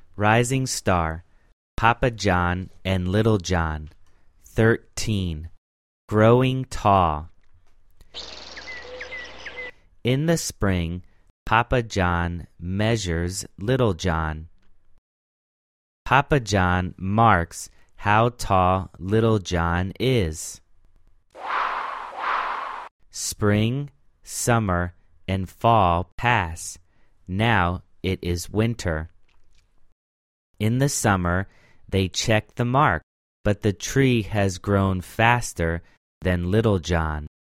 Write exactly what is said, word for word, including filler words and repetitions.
Rising Star, Papa John and Little John. Thirteen. Growing Tall. In the spring, Papa John measures Little John. Papa John marks how tall Little John is. Spring, summer, and fall pass. Now it is winter. In the summer, they check the mark, but the tree has grown faster than Little John.